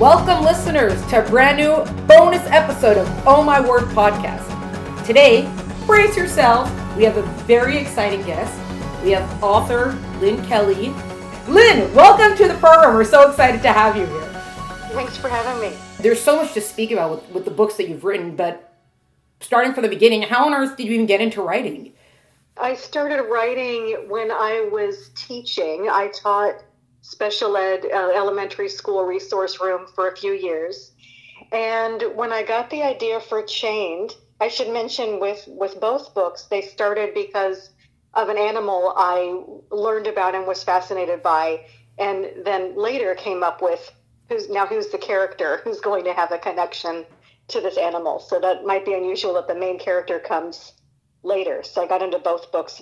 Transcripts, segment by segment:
Welcome, listeners, to a brand new bonus episode of Oh My Word podcast. Today, brace yourself. We have a very exciting guest. We have author Lynn Kelly. Lynn, welcome to the program. We're so excited to have you here. Thanks for having me. There's so much to speak about with the books that you've written, but starting from the beginning, how on earth did you even get into writing? I started writing when I was teaching. I taught special ed elementary school resource room for a few years. And when I got the idea for Chained, I should mention with both books, they started because of an animal I learned about and was fascinated by, and then later came up with who's the character who's going to have a connection to this animal. So that might be unusual that the main character comes later. So I got into both books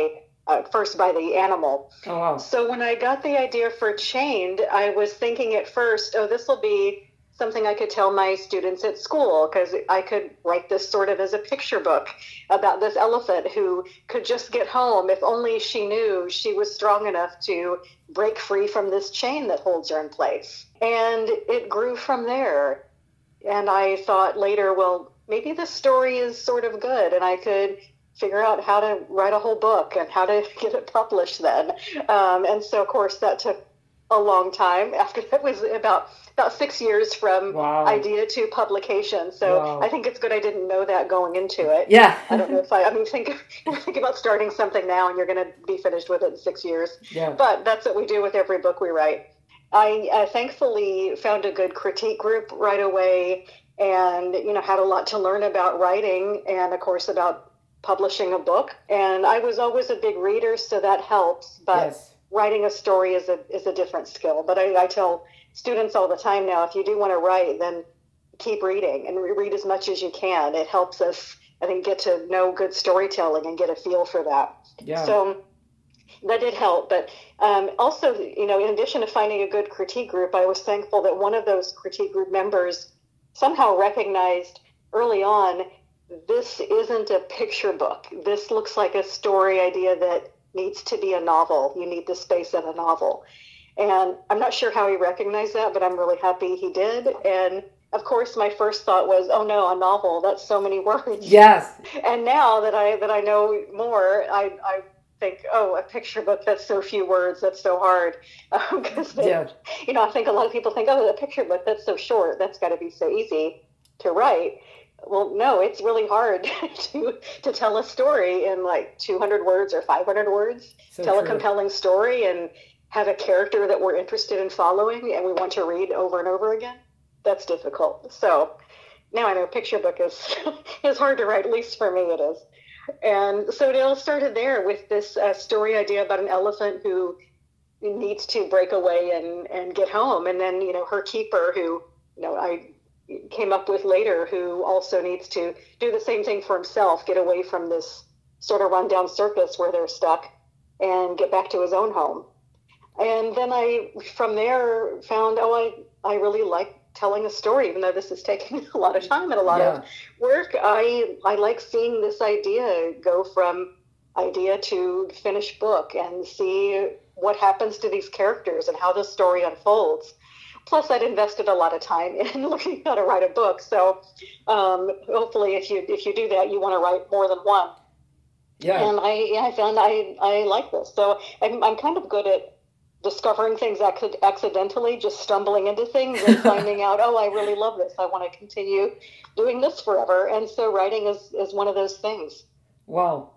first by the animal. Oh, wow. So when I got the idea for Chained, I was thinking at first, this will be something I could tell my students at school, because I could write this sort of as a picture book about this elephant who could just get home if only she knew she was strong enough to break free from this chain that holds her in place. And it grew from there. And I thought later, well, maybe this story is sort of good, and I could figure out how to write a whole book and how to get it published then. And so, of course, that took a long time. After that was about 6 years from idea to publication. So I think it's good I didn't know that going into it. Yeah. I don't know if think about starting something now and you're going to be finished with it in 6 years. Yeah. But that's what we do with every book we write. I thankfully found a good critique group right away, and had a lot to learn about writing and, of course, about publishing a book. And I was always a big reader, so that helps. But yes. Writing a story is a different skill. But I tell students all the time now, if you do want to write, then keep reading and read as much as you can. It helps us, I think, get to know good storytelling and get a feel for that. Yeah. So that did help. But also, in addition to finding a good critique group, I was thankful that one of those critique group members somehow recognized early on, this isn't a picture book. This looks like a story idea that needs to be a novel. You need the space of a novel. And I'm not sure how he recognized that, but I'm really happy he did. And of course, my first thought was, oh no, a novel, that's so many words. Yes. And now that I know more, I think, a picture book, that's so few words, that's so hard. Because I think a lot of people think, a picture book, that's so short, that's got to be so easy to write. Well, no, it's really hard to tell a story in like 200 words or 500 words, tell a compelling story and have a character that we're interested in following and we want to read over and over again. That's difficult. So now I know a picture book is hard to write, at least for me it is. And so it all started there with this story idea about an elephant who needs to break away and get home. And then, her keeper who, I came up with later, who also needs to do the same thing for himself, get away from this sort of rundown circus where they're stuck and get back to his own home. And then I, from there, found, I really like telling a story, even though this is taking a lot of time and a lot of work. I like seeing this idea go from idea to finished book and see what happens to these characters and how the story unfolds. Plus, I'd invested a lot of time in looking how to write a book. So hopefully, if you do that, you want to write more than one. Yeah. And I found I like this. So I'm kind of good at discovering things accidentally, just stumbling into things and finding out, I really love this. I want to continue doing this forever. And so writing is one of those things. Wow.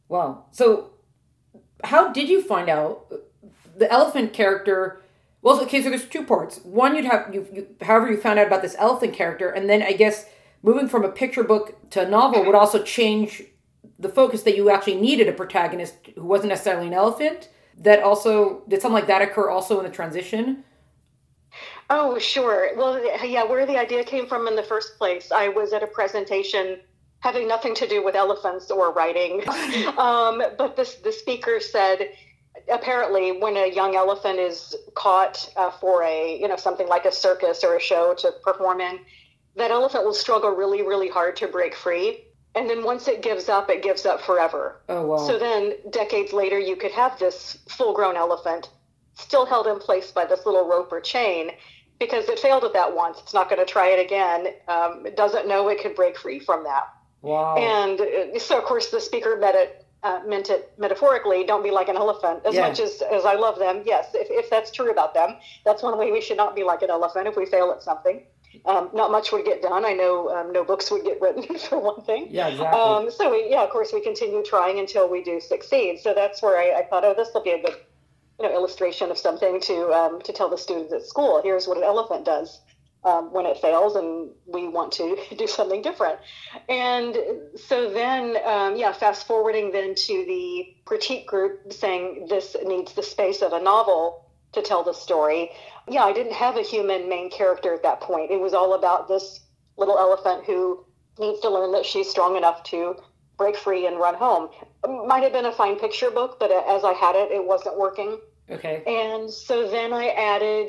So how did you find out the elephant character? Well, okay, so there's two parts. One, however you found out about this elephant character, and then I guess moving from a picture book to a novel would also change the focus, that you actually needed a protagonist who wasn't necessarily an elephant. That also, did something like that occur also in the transition? Oh, sure. Well, yeah, where the idea came from in the first place, I was at a presentation having nothing to do with elephants or writing. But the speaker said, apparently, when a young elephant is caught for something like a circus or a show to perform in, that elephant will struggle really, really hard to break free. And then once it gives up forever. Oh, wow. So then decades later, you could have this full-grown elephant still held in place by this little rope or chain, because it failed at that once. It's not going to try it again. It doesn't know it could break free from that. Wow. And so, of course, the speaker meant it metaphorically. Don't be like an elephant. As much as I love them, yes, if that's true about them, that's one way we should not be like an elephant if we fail at something. Not much would get done. I know no books would get written, for one thing. Yeah, exactly. So, of course, we continue trying until we do succeed. So that's where I thought, this will be a good illustration of something to tell the students at school. Here's what an elephant does when it fails, and we want to do something different. And so then, fast forwarding then to the critique group saying this needs the space of a novel to tell the story. Yeah, I didn't have a human main character at that point. It was all about this little elephant who needs to learn that she's strong enough to break free and run home. Might have been a fine picture book, but as I had it, it wasn't working. Okay. And so then I added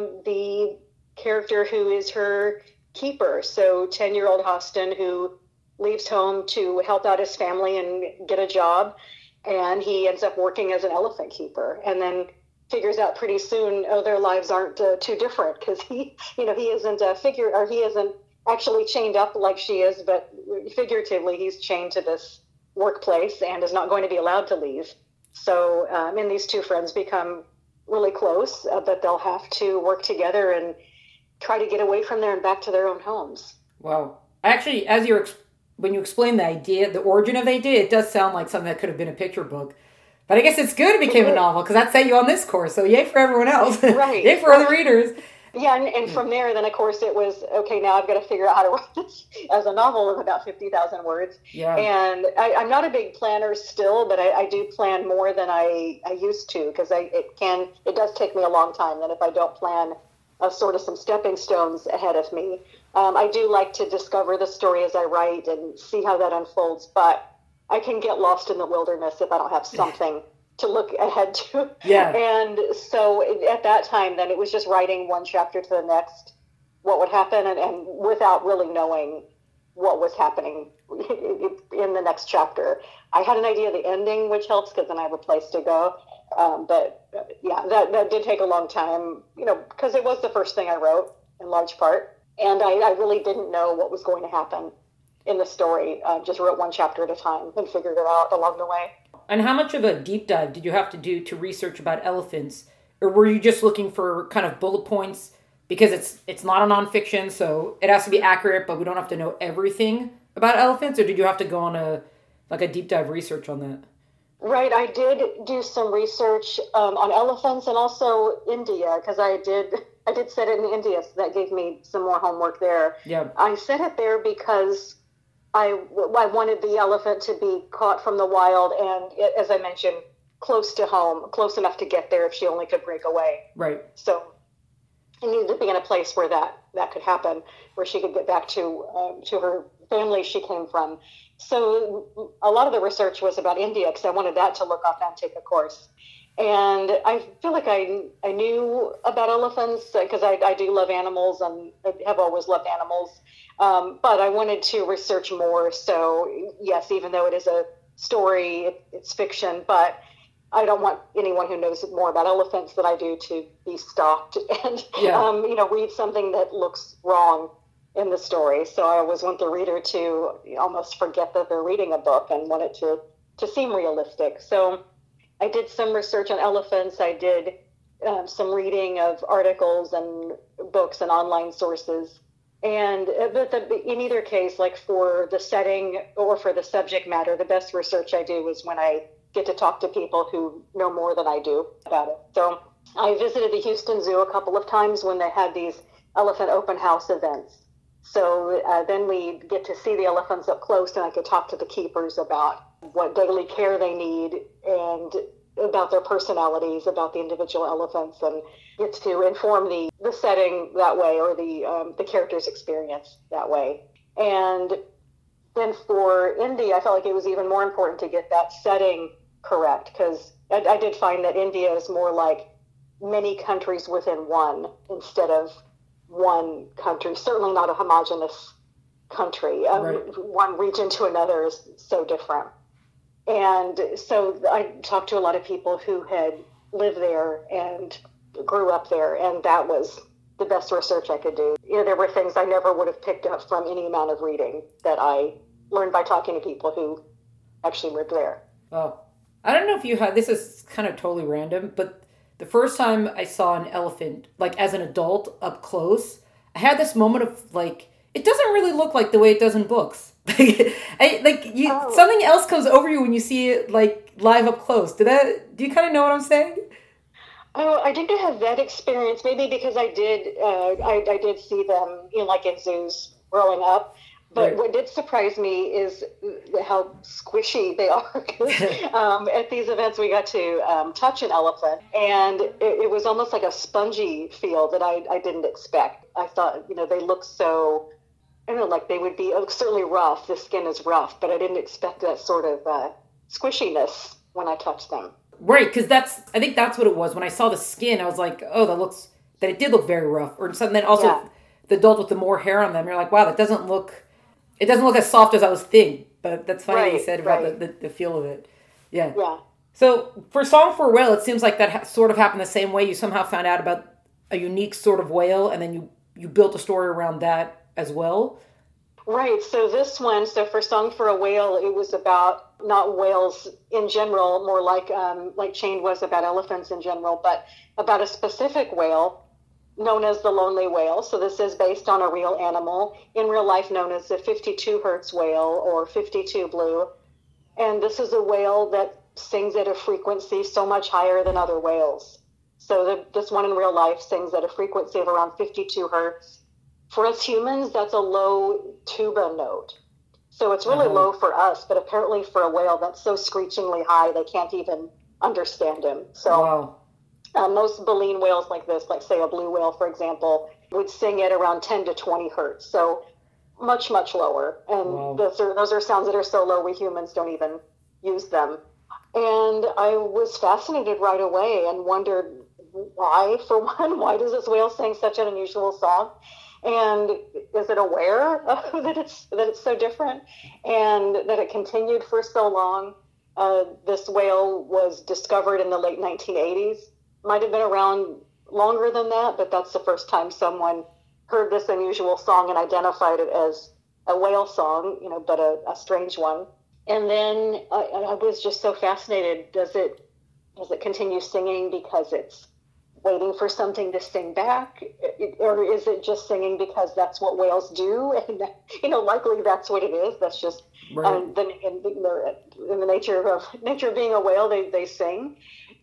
the character who is her keeper. So 10-year-old Hostin, who leaves home to help out his family and get a job. And he ends up working as an elephant keeper, and then figures out pretty soon, their lives aren't too different, because he isn't a figure, or he isn't actually chained up like she is, but figuratively he's chained to this workplace and is not going to be allowed to leave. So, and these two friends become really close, but they'll have to work together and try to get away from there and back to their own homes. Wow. Actually, when you explain the idea, the origin of the idea, it does sound like something that could have been a picture book. But I guess it's good it became a novel, because that set you on this course. So yay for everyone else. Right. Yay for other readers. Yeah, and from there, then, of course, it was, okay, now I've got to figure out how to write this as a novel of about 50,000 words. Yeah. And I'm not a big planner still, but I do plan more than I used to, because it does take me a long time. And if I don't plan sort of some stepping stones ahead of me, I do like to discover the story as I write and see how that unfolds. But I can get lost in the wilderness if I don't have something to look ahead to. Yeah. And so at that time, then it was just writing one chapter to the next, what would happen, and without really knowing what was happening in the next chapter. I had an idea of the ending, which helps, because then I have a place to go. But that did take a long time, because it was the first thing I wrote in large part. And I really didn't know what was going to happen in the story. Just wrote one chapter at a time and figured it out along the way. And how much of a deep dive did you have to do to research about elephants? Or were you just looking for kind of bullet points? Because it's not a nonfiction, so it has to be accurate, but we don't have to know everything about elephants? Or did you have to go on a deep dive research on that? Right, I did do some research on elephants, and also India, because I did set it in India, so that gave me some more homework there. Yeah. I set it there because I wanted the elephant to be caught from the wild and, as I mentioned, close to home, close enough to get there if she only could break away. Right. So it needed to be in a place where that could happen, where she could get back to her family she came from. So a lot of the research was about India, because I wanted that to look authentic, of course. And I feel like I knew about elephants, because I do love animals and have always loved animals. But I wanted to research more. So, yes, even though it is a story, it's fiction, but I don't want anyone who knows more about elephants than I do to be stalked and, read something that looks wrong in the story. So I always want the reader to almost forget that they're reading a book and want it to seem realistic. So I did some research on elephants. I did some reading of articles and books and online sources. And in either case, like for the setting or for the subject matter, the best research I do is when I get to talk to people who know more than I do about it. So I visited the Houston Zoo a couple of times when they had these elephant open house events. So then we get to see the elephants up close, and I could talk to the keepers about what daily care they need and about their personalities, about the individual elephants, and gets to inform the setting that way, or the character's experience that way. And then for India, I felt like it was even more important to get that setting correct, because I did find that India is more like many countries within one instead of one country. Certainly not a homogeneous country. Right. One region to another is so different. And so I talked to a lot of people who had lived there and grew up there, and that was the best research I could do. There were things I never would have picked up from any amount of reading that I learned by talking to people who actually lived there. Oh, I don't know if you had, this is kind of totally random, but the first time I saw an elephant, like as an adult up close, I had this moment of like, it doesn't really look like the way it does in books. Something else comes over you when you see it like live up close. Do you kind of know what I'm saying? Oh, I didn't have that experience. Maybe because I did see them, like in zoos growing up. But right. What did surprise me is how squishy they are. At these events, we got to touch an elephant, and it was almost like a spongy feel that I didn't expect. I thought, they look so, I don't know, like they would be certainly rough. The skin is rough, but I didn't expect that sort of squishiness when I touched them. Right, because I think that's what it was. When I saw the skin, I was like, oh, that it did look very rough. Or something. Then also the adult with the more hair on them, you're like, wow, it doesn't look as soft as I was thinking. But that's funny what you said about the feel of it. Yeah. Yeah. So for Song for a Whale, it seems like that sort of happened the same way. You somehow found out about a unique sort of whale, and then you built a story around that as well. Right. So this one, for Song for a Whale, it was about not whales in general, more like Chained was about elephants in general, but about a specific whale known as the lonely whale. So this is based on a real animal, in real life known as the 52 Hertz whale or 52 blue. And this is a whale that sings at a frequency so much higher than other whales. So this one in real life sings at a frequency of around 52 hertz. For us humans, that's a low tuba note. So it's really low for us, but apparently for a whale, that's so screechingly high, they can't even understand him. So most baleen whales like this, like say a blue whale, for example, would sing at around 10 to 20 hertz. So much, much lower. And those are sounds that are so low, we humans don't even use them. And I was fascinated right away and wondered why, for one, why does this whale sing such an unusual song? And is it aware that it's so different and that it continued for so long? This whale was discovered in the late 1980s. Might have been around longer than that, but that's the first time someone heard this unusual song and identified it as a whale song, but a strange one. And then I was just so fascinated. Does it continue singing because it's waiting for something to sing back, or is it just singing because that's what whales do? And likely that's what it is. That's just in the nature of being a whale, they sing.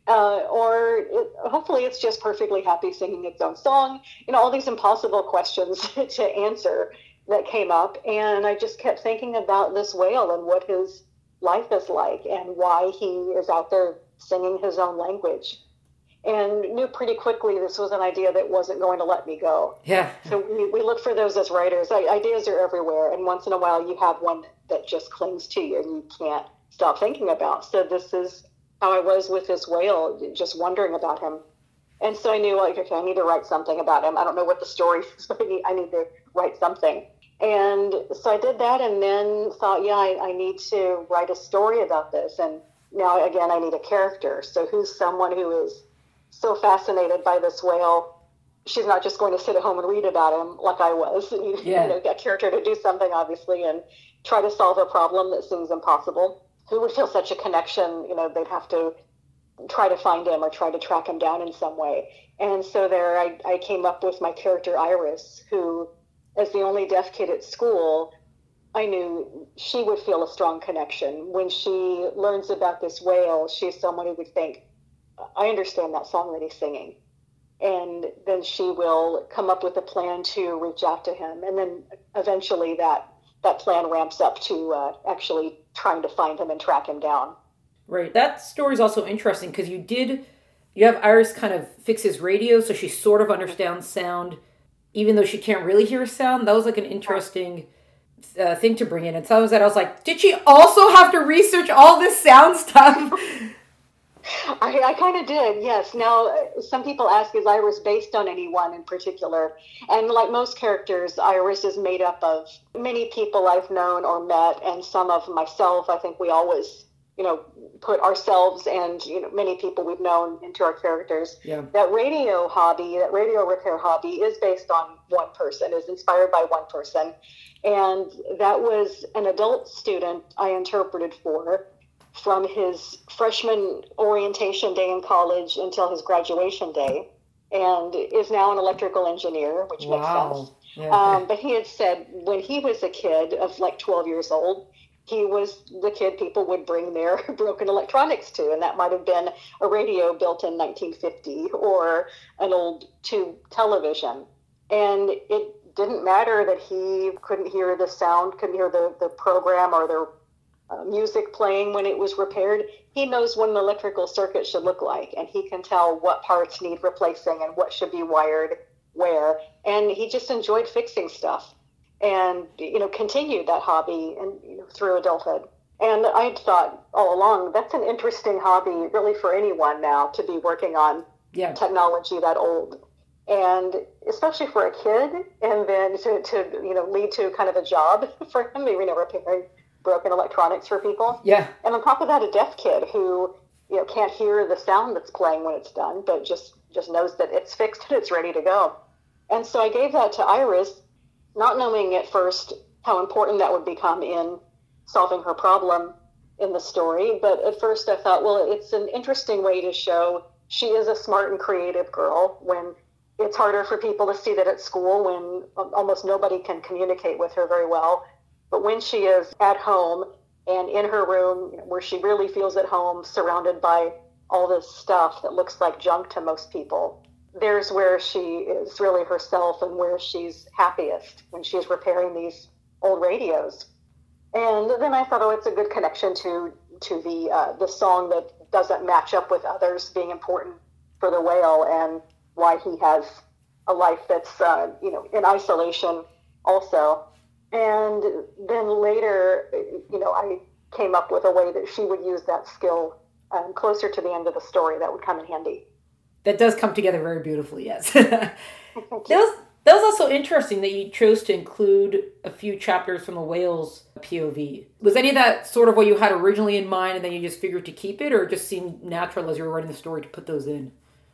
Hopefully it's just perfectly happy singing its own song. All these impossible questions to answer that came up, and I just kept thinking about this whale and what his life is like and why he is out there singing his own language. And knew pretty quickly this was an idea that wasn't going to let me go. Yeah. So we look for those as writers. Ideas are everywhere, and once in a while you have one that just clings to you and you can't stop thinking about. So this is how I was with this whale, just wondering about him. And so I knew, okay, I need to write something about him. I don't know what the story is, but I need to write something. And so I did that, and then thought, I need to write a story about this. And now, again, I need a character. So who's someone who is so fascinated by this whale? She's not just going to sit at home and read about him like I was. Get a character to do something, obviously, and try to solve a problem that seems impossible. Who would feel such a connection? They'd have to try to find him or try to track him down in some way. And so there I came up with my character Iris, who, as the only deaf kid at school, I knew she would feel a strong connection. When she learns about this whale, she's someone who would think, I understand that song that he's singing. And then she will come up with a plan to reach out to him. And then eventually that plan ramps up to actually trying to find him and track him down. Right. That story is also interesting because you have Iris kind of fix his radio so she sort of understands sound, even though she can't really hear sound. That was like an interesting thing to bring in. And so I was like, did she also have to research all this sound stuff? I kind of did, yes. Now, some people ask, is Iris based on anyone in particular? And like most characters, Iris is made up of many people I've known or met, and some of myself. I think we always put ourselves and, many people we've known into our characters. Yeah. That radio repair hobby is based on one person, is inspired by one person. And that was an adult student I interpreted for from his freshman orientation day in college until his graduation day, and is now an electrical engineer, which makes sense. Yeah. But he had said when he was a kid of like 12 years old, he was the kid people would bring their broken electronics to, and that might have been a radio built in 1950 or an old tube television. And it didn't matter that he couldn't hear the sound, couldn't hear the program or the music playing when it was repaired. He knows what an electrical circuit should look like, and he can tell what parts need replacing and what should be wired where. And he just enjoyed fixing stuff, and continued that hobby and through adulthood. And I thought all along, that's an interesting hobby really for anyone now, to be working on technology that old, and especially for a kid, and then to lead to kind of a job for him, repairing broken electronics for people. Yeah. And on top of that, a deaf kid who can't hear the sound that's playing when it's done, but just knows that it's fixed and it's ready to go. And so I gave that to Iris, not knowing at first how important that would become in solving her problem in the story. But at first I thought, well, it's an interesting way to show she is a smart and creative girl, when it's harder for people to see that at school, when almost nobody can communicate with her very well. But when she is at home and in her room, where she really feels at home, surrounded by all this stuff that looks like junk to most people, there's where she is really herself and where she's happiest, when she's repairing these old radios. And then I thought, it's a good connection to the song that doesn't match up with others being important for the whale, and why he has a life that's in isolation also. And then later, I came up with a way that she would use that skill closer to the end of the story that would come in handy. That does come together very beautifully, yes. That was also interesting that you chose to include a few chapters from the whale's POV. Was any of that sort of what you had originally in mind, and then you just figured to keep it, or it just seemed natural as you were writing the story to put those in?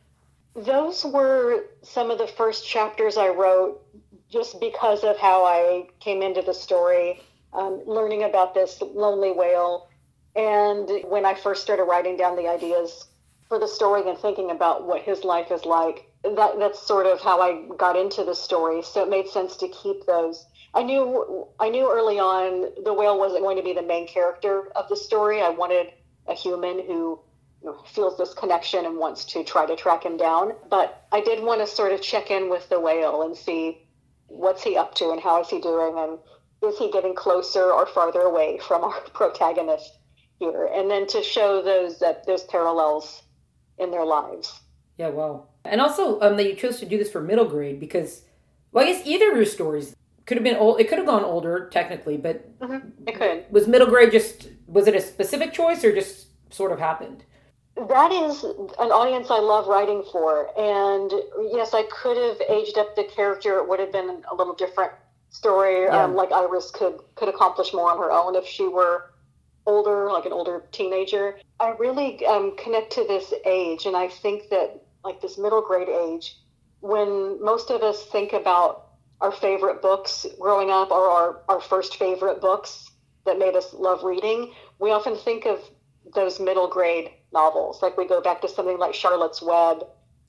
Those were some of the first chapters I wrote, just because of how I came into the story, learning about this lonely whale. And when I first started writing down the ideas for the story and thinking about what his life is like, that's sort of how I got into the story. So it made sense to keep those. I knew early on the whale wasn't going to be the main character of the story. I wanted a human who feels this connection and wants to try to track him down. But I did want to sort of check in with the whale and see what's he up to and how is he doing, and is he getting closer or farther away from our protagonist here, and then to show those parallels in their lives. Yeah, wow. And also that you chose to do this for middle grade, because, well, I guess either of your stories could have been old. It could have gone older technically, but it could. Was middle grade was it a specific choice, or just sort of happened? That is an audience I love writing for. And yes, I could have aged up the character. It would have been a little different story. Yeah. Like Iris could accomplish more on her own if she were older, like an older teenager. I really connect to this age. And I think that like this middle grade age, when most of us think about our favorite books growing up, or our first favorite books that made us love reading, we often think of those middle grade novels. Like we go back to something like Charlotte's Web,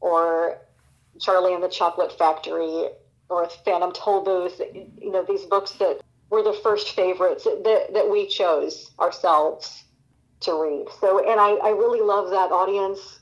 or Charlie and the Chocolate Factory, or Phantom Tollbooth, these books that were the first favorites that we chose ourselves to read. So, and I really love that audience.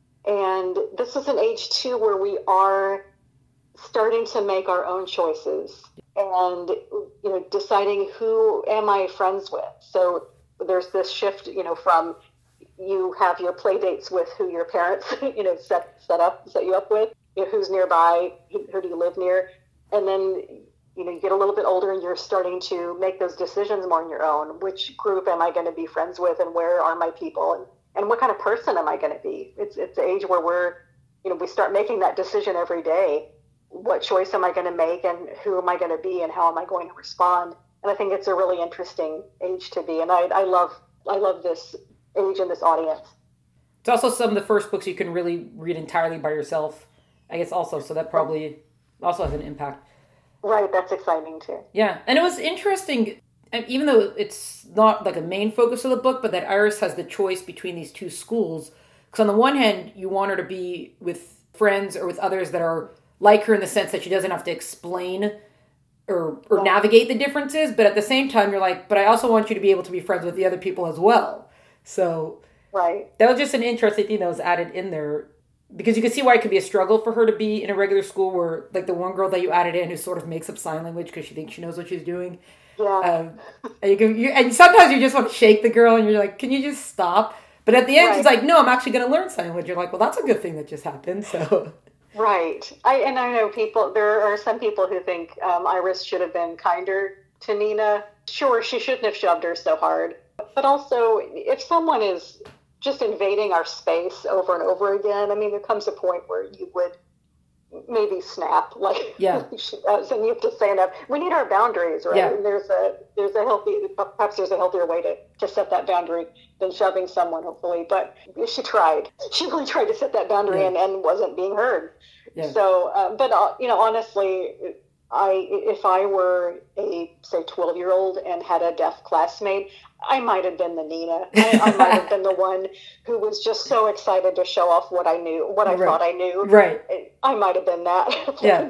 And this is an age too where we are starting to make our own choices and, deciding who am I friends with. So there's this shift, from you have your play dates with who your parents, set you up with, who's nearby, who do you live near. And then, you get a little bit older and you're starting to make those decisions more on your own. Which group am I going to be friends with, and where are my people, and what kind of person am I going to be? It's the age where we start making that decision every day. What choice am I going to make, and who am I going to be, and how am I going to respond? And I think it's a really interesting age to be. And I love this age and this audience. It's also some of the first books you can really read entirely by yourself, I guess, also. So that probably also has an impact. Right, that's exciting too. Yeah, and it was interesting, and even though it's not like a main focus of the book, but that Iris has the choice between these two schools. Because on the one hand, you want her to be with friends or with others that are like her in the sense that she doesn't have to explain or navigate the differences, but at the same time, you're like, but I also want you to be able to be friends with the other people as well. So right, that was just an interesting thing that was added in there. Because you can see why it could be a struggle for her to be in a regular school where, like, the one girl that you added in who sort of makes up sign language because she thinks she knows what she's doing. Yeah. And sometimes you just want to shake the girl and you're like, can you just stop? But at the end, she's like, no, I'm actually going to learn sign language. You're like, well, that's a good thing that just happened. So. Right. I know there are some people who think Iris should have been kinder to Nina. Sure, she shouldn't have shoved her so hard. But also, if someone is just invading our space over and over again, I mean, there comes a point where you would maybe snap, like, yeah. And you have to stand up. We need our boundaries, right? Yeah. And there's a healthier way to set that boundary than shoving someone, hopefully. But she really tried to set that boundary and wasn't being heard. Yeah. So, honestly, if I were a, say, 12-year-old and had a deaf classmate, I might have been the Nina. I might have been the one who was just so excited to show off what I knew, what I thought I knew. Right. I might have been that. Yeah.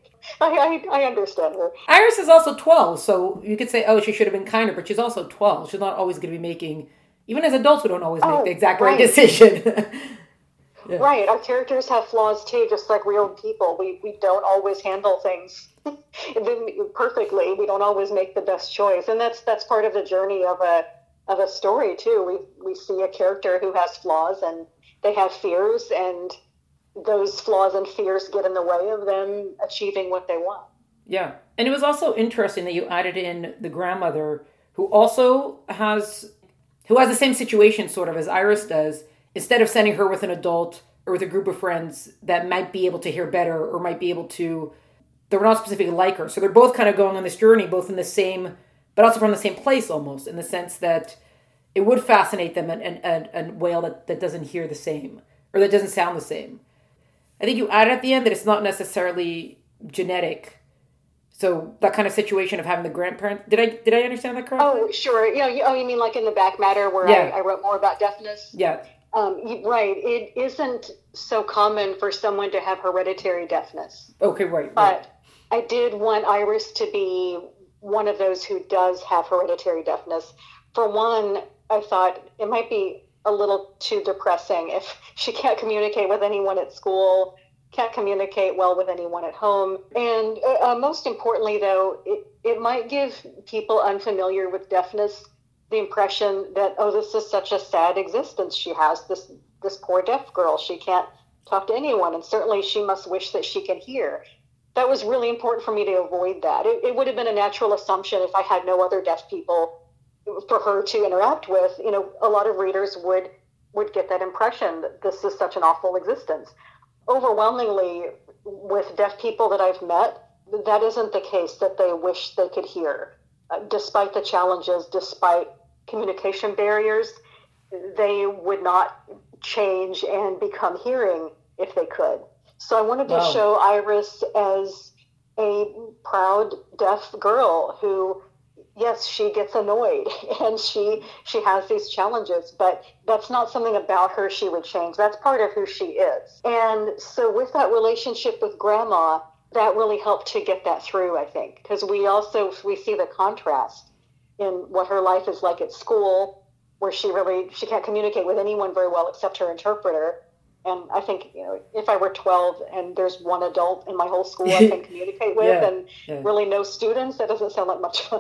I understand her. Iris is also 12, so you could say, oh, she should have been kinder, but she's also 12. She's not always going to be making, even as adults, we don't always make the exact right decision. Yeah. Right. Our characters have flaws too, just like real people. We don't always handle things perfectly. We don't always make the best choice, and that's part of the journey of a story too. We see a character who has flaws, and they have fears, and those flaws and fears get in the way of them achieving what they want. Yeah, and it was also interesting that you added in the grandmother who has the same situation sort of as Iris does. Instead of sending her with an adult or with a group of friends that might be able to hear better or might be able to, they're not specifically like her. So they're both kind of going on this journey, both in the same, but also from the same place almost, in the sense that it would fascinate them a whale that doesn't hear the same or that doesn't sound the same. I think you added at the end that it's not necessarily genetic. So that kind of situation of having the grandparent, did I understand that correctly? Oh, sure. You mean like in the back matter where I wrote more about deafness? Yeah. Right. It isn't so common for someone to have hereditary deafness. Okay, right. But I did want Iris to be one of those who does have hereditary deafness. For one, I thought it might be a little too depressing if she can't communicate with anyone at school, can't communicate well with anyone at home. And most importantly, though, it might give people unfamiliar with deafness the impression that, oh, this is such a sad existence she has, this poor deaf girl. She can't talk to anyone, and certainly she must wish that she can hear. That was really important for me to avoid that. It would have been a natural assumption if I had no other deaf people for her to interact with. A lot of readers would get that impression that this is such an awful existence. Overwhelmingly, with deaf people that I've met, that isn't the case, that they wish they could hear. Despite the challenges, despite communication barriers, they would not change and become hearing if they could. So I wanted to show Iris as a proud deaf girl who, yes, she gets annoyed and she has these challenges, but that's not something about her she would change. That's part of who she is. And so with that relationship with Grandma, that really helped to get that through, I think, because we see the contrast in what her life is like at school, where she can't communicate with anyone very well except her interpreter. And I think, if I were 12 and there's one adult in my whole school I can communicate with and really no students, that doesn't sound like much fun.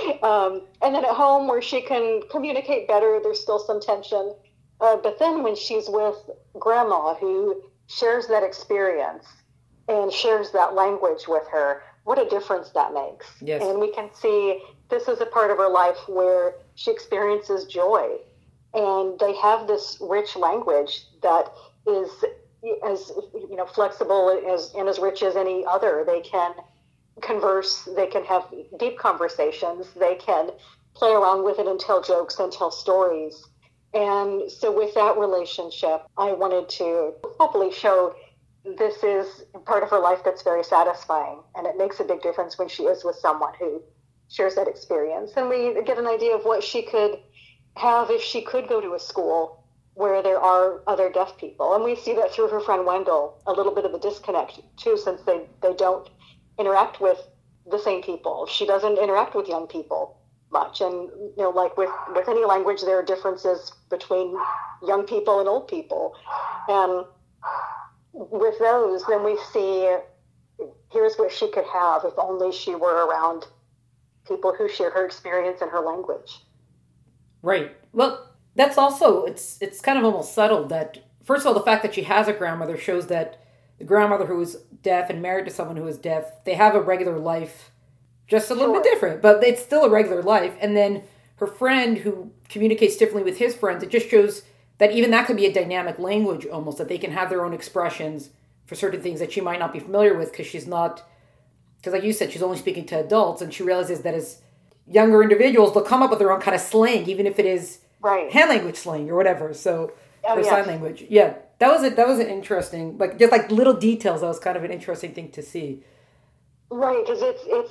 And then at home where she can communicate better, there's still some tension. But then when she's with Grandma, who shares that experience and shares that language with her, what a difference that makes. Yes. And we can see this is a part of her life where she experiences joy. And they have this rich language that is as flexible and as rich as any other. They can converse, they can have deep conversations, they can play around with it and tell jokes and tell stories. And so with that relationship, I wanted to hopefully show this is part of her life that's very satisfying. And it makes a big difference when she is with someone who shares that experience. And we get an idea of what she could have if she could go to a school where there are other deaf people. And we see that through her friend Wendell, a little bit of a disconnect too, since they don't interact with the same people. She doesn't interact with young people much. And, like with any language, there are differences between young people and old people. And with those, then we see, here's what she could have if only she were around people who share her experience and her language. Right. Well, that's also, it's kind of almost subtle that, first of all, the fact that she has a grandmother shows that the grandmother who is deaf and married to someone who is deaf, they have a regular life, just a little bit different, but it's still a regular life. And then her friend who communicates differently with his friends, it just shows that even that could be a dynamic language almost, that they can have their own expressions for certain things that she might not be familiar with because she's not, because like you said, she's only speaking to adults, and she realizes that as younger individuals, they'll come up with their own kind of slang, even if it is hand language slang or whatever. So, or sign language. Yeah, that was an interesting, just like little details. That was kind of an interesting thing to see. Right, because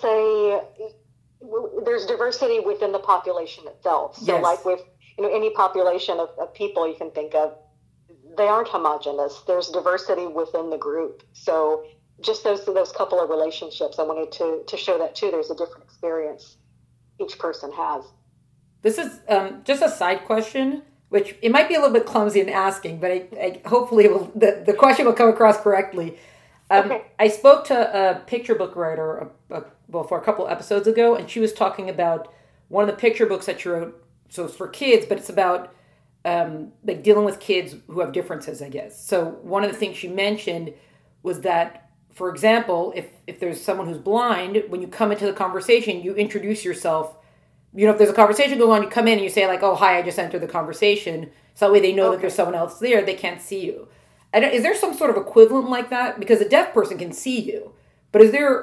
there's diversity within the population itself. So, like with any population of people you can think of, they aren't homogenous. There's diversity within the group. So, just those couple of relationships, I wanted to show that too. There's a different experience each person has. This is just a side question, which it might be a little bit clumsy in asking, but I hopefully the question will come across correctly. Okay. I spoke to a picture book writer for a couple episodes ago, and she was talking about one of the picture books that she wrote. So it's for kids, but it's about dealing with kids who have differences, I guess. So one of the things she mentioned was that, for example, if there's someone who's blind, when you come into the conversation, you introduce yourself. If there's a conversation going on, you come in and you say like, "Oh, hi, I just entered the conversation." So that way they know that there's someone else there. They can't see you. Is there some sort of equivalent like that? Because a deaf person can see you, but are there?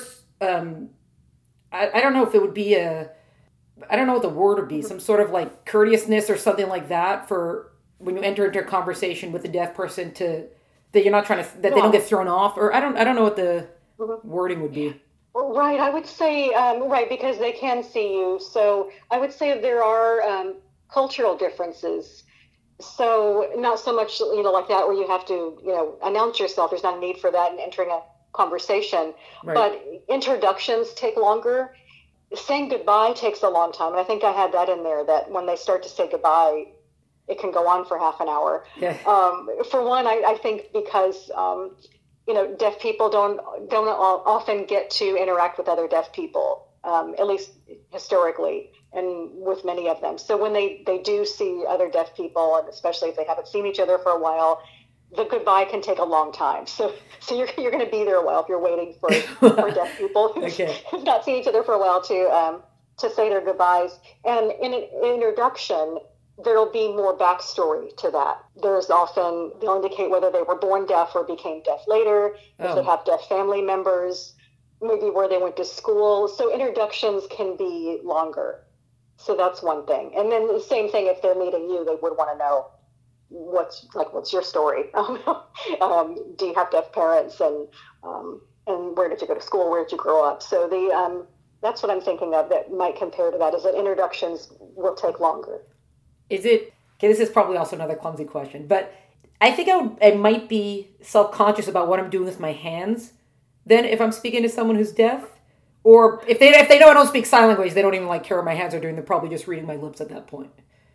I don't know if it would be I don't know what the word would be. Some sort of like courteousness or something like that for when you enter into a conversation with a deaf person that you're not trying to they don't get thrown off, or I don't know what the wording would be. Right, I would say, because they can see you. So I would say there are cultural differences. So not so much, like that where you have to, announce yourself. There's not a need for that in entering a conversation. Right. But introductions take longer. Saying goodbye takes a long time. And I think I had that in there, that when they start to say goodbye, it can go on for half an hour. Yeah. For one, I think because... deaf people don't often get to interact with other deaf people, at least historically, and with many of them. So when they do see other deaf people, and especially if they haven't seen each other for a while, the goodbye can take a long time. So you're going to be there a while if you're waiting for deaf people who've not seen each other for a while to say their goodbyes. And in an introduction, there'll be more backstory to that. They'll indicate whether they were born deaf or became deaf later, if they have deaf family members, maybe where they went to school. So introductions can be longer. So that's one thing. And then the same thing, if they're meeting you, they would want to know what's your story? Do you have deaf parents? And where did you go to school? Where did you grow up? So that's what I'm thinking of that might compare to that, is that introductions will take longer. Is it, okay, this is probably also another clumsy question, but I think I might be self-conscious about what I'm doing with my hands then if I'm speaking to someone who's deaf. Or if they know I don't speak sign language, they don't even care what my hands are doing. They're probably just reading my lips at that point.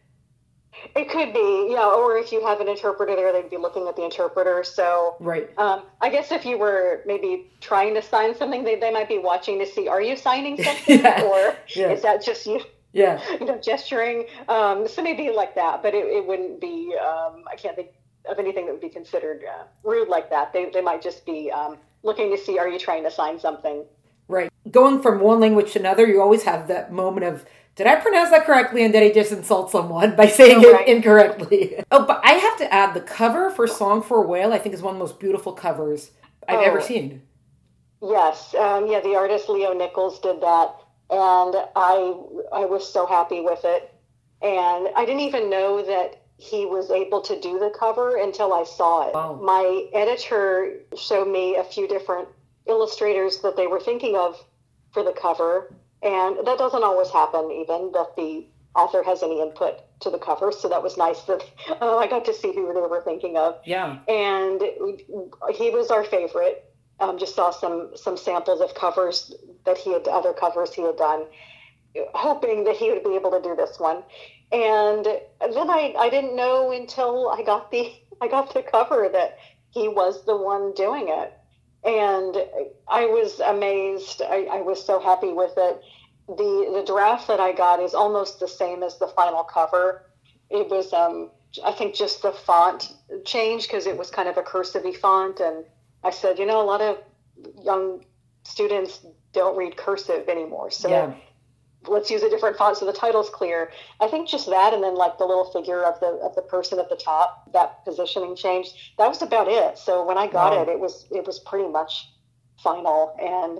It could be, yeah. Or if you have an interpreter there, they'd be looking at the interpreter. So, right. I guess if you were maybe trying to sign something, they might be watching to see, are you signing something? Or is that just you? Yeah. Gesturing. So maybe like that, but it wouldn't be, I can't think of anything that would be considered rude like that. They might just be looking to see, are you trying to sign something? Right. Going from one language to another, you always have that moment of, did I pronounce that correctly, and did I just insult someone by saying it incorrectly? Oh, but I have to add, the cover for Song for a Whale, I think, is one of the most beautiful covers I've ever seen. Yes. The artist Leo Nichols did that, and I was so happy with it. And I didn't even know that he was able to do the cover until I saw it. Wow. My editor showed me a few different illustrators that they were thinking of for the cover, and that doesn't always happen, even that the author has any input to the cover. So that was nice that I got to see who they were thinking of. Yeah. And he was our favorite. Just saw some samples of covers that other covers he had done, hoping that he would be able to do this one. And then I didn't know until I got the cover that he was the one doing it. And I was amazed. I was so happy with it. The draft that I got is almost the same as the final cover. It was, I think, just the font changed because it was kind of a cursive-y font. And I said, a lot of young students don't read cursive anymore. So let's use a different font so the title's clear. I think just that, and then like the little figure of the person at the top, that positioning changed. That was about it. So when I got it was pretty much final, and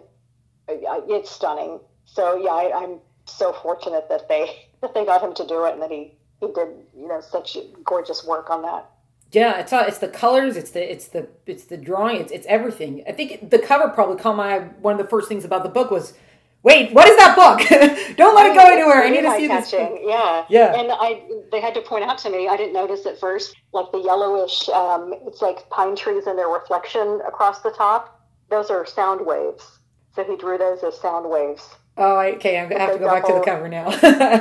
it's stunning. So yeah, I'm so fortunate that they got him to do it, and that he did such gorgeous work on that. Yeah, it's the colors, it's the drawing, it's everything. I think the cover probably caught my eye. One of the first things about the book was, wait, what is that book? Don't let it go anywhere. I need to see this. Yeah. And they had to point out to me, I didn't notice at first, like the yellowish, it's like pine trees and their reflection across the top. Those are sound waves. So he drew those as sound waves. Oh, okay. I'm going to have to go back to the cover now.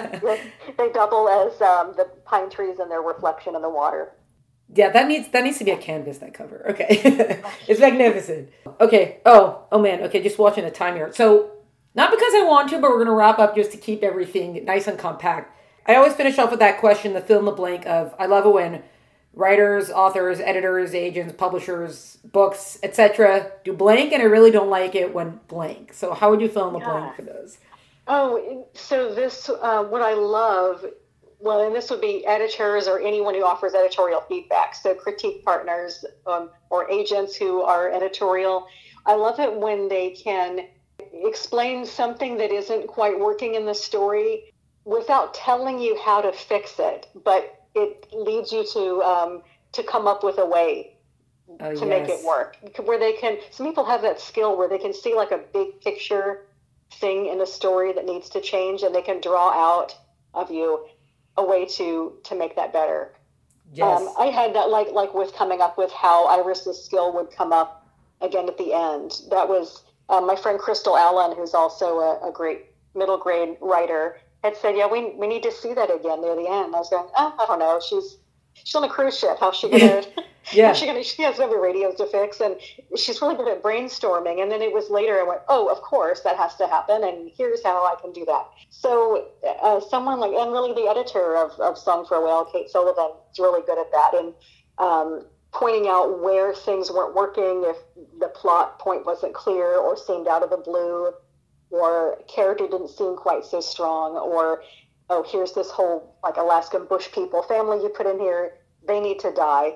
They double as the pine trees and their reflection in the water. Yeah, that needs to be a canvas, that cover. Okay. It's magnificent. Okay. Oh man. Okay, just watching the time here. So, not because I want to, but we're going to wrap up just to keep everything nice and compact. I always finish off with that question, the fill in the blank of, I love it when writers, authors, editors, agents, publishers, books, etc. do blank, and I really don't like it when blank. So how would you fill in the blank for those? Oh, so this, what I love, well, and this would be editors or anyone who offers editorial feedback. So critique partners or agents who are editorial. I love it when they can explain something that isn't quite working in the story without telling you how to fix it, but it leads you to come up with a way to make it work. Where they can, some people have that skill where they can see like a big picture thing in a story that needs to change, and they can draw out of you a way to make that better. Yes. I had that like with coming up with how Iris's skill would come up again at the end. That was my friend Crystal Allen, who's also a great middle grade writer, had said, yeah, we need to see that again near the end. I was going, I don't know. She's on a cruise ship. How's she going to, she has no radios to fix, and she's really good at brainstorming. And then it was later I went, oh, of course that has to happen. And here's how I can do that. So someone like, and really the editor of Song for a Whale, Kate Sullivan, is really good at that. And pointing out where things weren't working, if the plot point wasn't clear or seemed out of the blue, or character didn't seem quite so strong, or, oh, here's this whole like Alaskan bush people family you put in here, they need to die.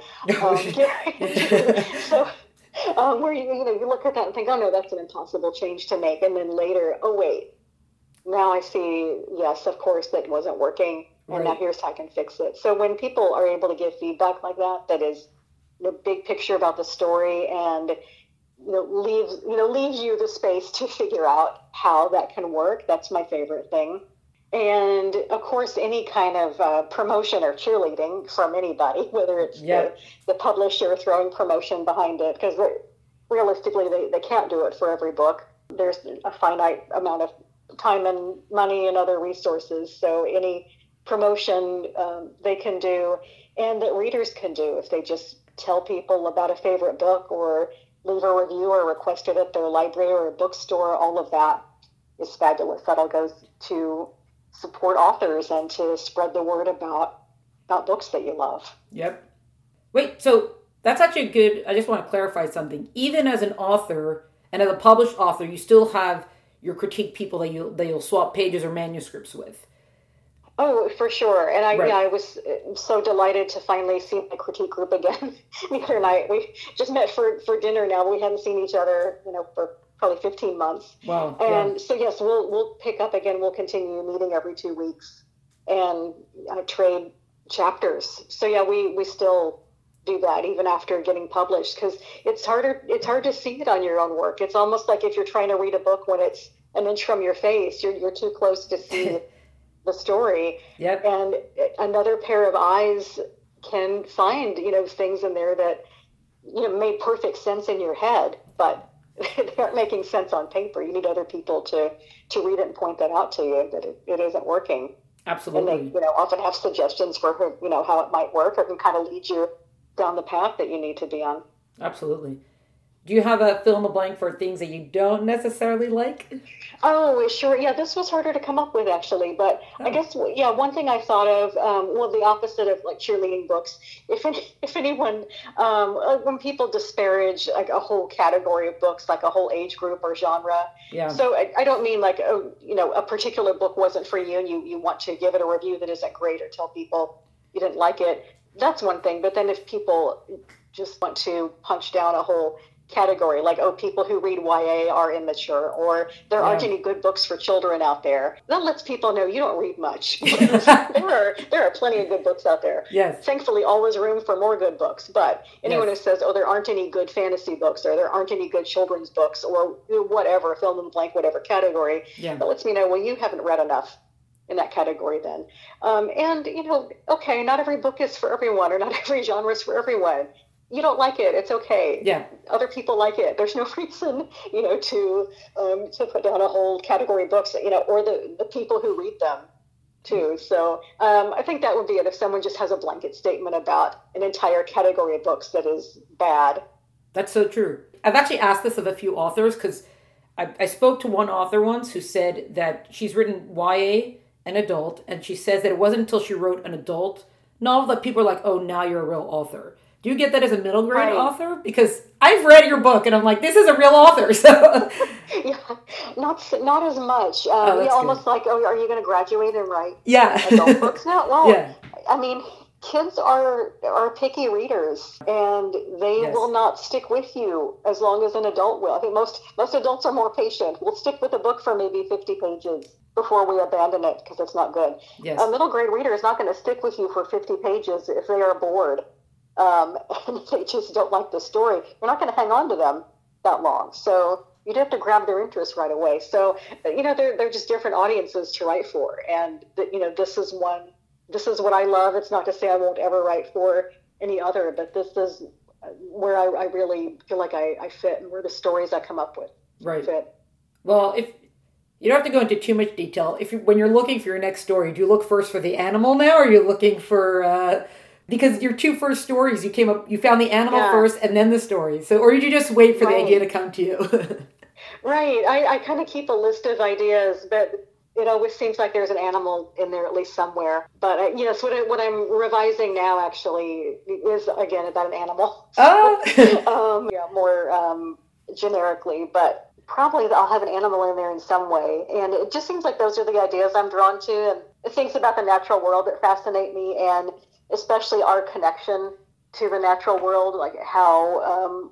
So where you look at that and think, oh no, that's an impossible change to make. And then later, oh wait, now I see, yes, of course that wasn't working. And now here's how I can fix it. So when people are able to give feedback like that, that is the big picture about the story, and leaves you the space to figure out how that can work. That's my favorite thing. And of course, any kind of promotion or cheerleading from anybody, whether it's the publisher throwing promotion behind it, because realistically, they can't do it for every book. There's a finite amount of time and money and other resources. So any promotion they can do, and that readers can do, if they just tell people about a favorite book or leave a review or request it at their library or a bookstore, all of that is fabulous. That all goes to support authors and to spread the word about books that you love. Yep. Wait, so that's actually good. I just want to clarify something. Even as an author and as a published author, you still have your critique people that you'll swap pages or manuscripts with. Oh, for sure. And I was so delighted to finally see my critique group again the other night. We just met for dinner now. We hadn't seen each other, for probably 15 months. Wow. And so, yes, we'll pick up again. We'll continue meeting every 2 weeks. and trade chapters. So yeah, we still do that even after getting published, because it's hard to see it on your own work. It's almost like if you're trying to read a book when it's an inch from your face, you're too close to see the story. Yep. And another pair of eyes can find, things in there that, made perfect sense in your head, but they aren't making sense on paper. You need other people to read it and point that out to you, that it isn't working. Absolutely. And they, often have suggestions for, how it might work, or can kind of lead you down the path that you need to be on. Absolutely. Do you have a fill in the blank for things that you don't necessarily like? Oh, sure. Yeah, this was harder to come up with, actually. But I guess, one thing I thought of, the opposite of like cheerleading books. If anyone, when people disparage like a whole category of books, like a whole age group or genre. Yeah. So I don't mean like, a particular book wasn't for you and you want to give it a review that isn't great or tell people you didn't like it. That's one thing. But then if people just want to punch down a whole category, like, people who read YA are immature, or there aren't any good books for children out there, that lets people know you don't read much. there are plenty of good books out there. Yes. Thankfully, always room for more good books. But anyone who says, there aren't any good fantasy books, or there aren't any good children's books, or whatever, fill in the blank, whatever category, that lets me know, well, you haven't read enough in that category then. And, okay, not every book is for everyone, or not every genre is for everyone. You don't like it, it's okay. Yeah. Other people like it. There's no reason, to put down a whole category of books, or the people who read them too. So I think that would be it if someone just has a blanket statement about an entire category of books that is bad. That's so true. I've actually asked this of a few authors, because I spoke to one author once who said that she's written YA and adult, and she says that it wasn't until she wrote an adult novel that people are like, oh, now you're a real author. Do you get that as a middle grade author? Because I've read your book and I'm like, this is a real author. So yeah, not as much. Almost like, are you going to graduate and write adult books now? Well, I mean, kids are picky readers, and they will not stick with you as long as an adult will. I think most adults are more patient. We'll stick with a book for maybe 50 pages before we abandon it because it's not good. Yes. A middle grade reader is not going to stick with you for 50 pages if they are bored. And if they just don't like the story, you're not going to hang on to them that long. So you'd have to grab their interest right away. So, they're just different audiences to write for. And, this is what I love. It's not to say I won't ever write for any other, but this is where I really feel like I fit, and where the stories I come up with fit. Well, if you don't have to go into too much detail. When you're looking for your next story, do you look first for the animal now, or are you looking for... Because your two first stories, you found the animal first and then the story. So, or did you just wait for the idea to come to you? Right. I kind of keep a list of ideas, but it always seems like there's an animal in there at least somewhere. But so what I'm revising now actually is, again, about an animal. Oh. More generically, but probably I'll have an animal in there in some way. And it just seems like those are the ideas I'm drawn to, and things about the natural world that fascinate me, and especially our connection to the natural world, like how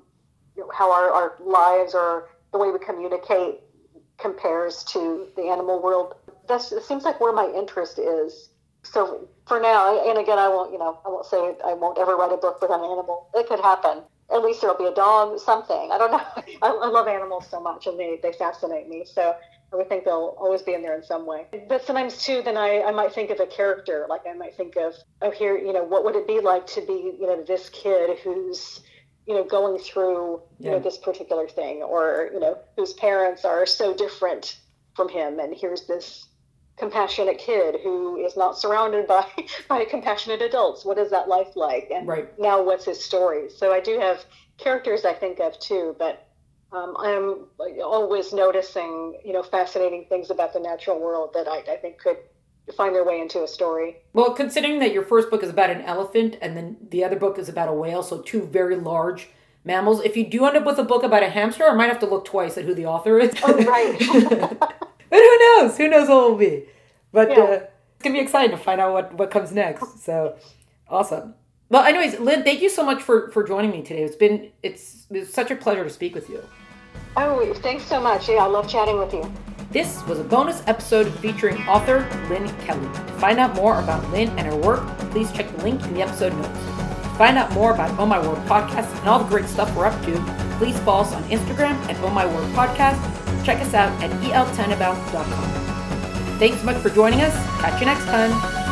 our lives or the way we communicate compares to the animal world. It seems like where my interest is. So for now, and again, I won't say I won't ever write a book with an animal. It could happen. At least there'll be a dog, something. I don't know. I love animals so much, and they fascinate me. So I would think they'll always be in there in some way. But sometimes, too, then I might think of a character. Like I might think of, here, what would it be like to be, this kid who's, going through, this particular thing, or, whose parents are so different from him. And here's this compassionate kid who is not surrounded by compassionate adults. What is that life like? And now what's his story? So I do have characters I think of, too, but I'm always noticing, fascinating things about the natural world that I think could find their way into a story. Well, considering that your first book is about an elephant and then the other book is about a whale, so two very large mammals, if you do end up with a book about a hamster, I might have to look twice at who the author is. Oh, right. But who knows? Who knows what it will be? But it's going to be exciting to find out what comes next. So, awesome. Well, anyways, Lynn, thank you so much for joining me today. It's such a pleasure to speak with you. Oh, thanks so much. Yeah, I love chatting with you. This was a bonus episode featuring author Lynn Kelly. To find out more about Lynn and her work, please check the link in the episode notes. To find out more about Oh My Word Podcast and all the great stuff we're up to, please follow us on Instagram at Oh My Word Podcast. Check us out at eltenenbaum.com. Thanks so much for joining us. Catch you next time.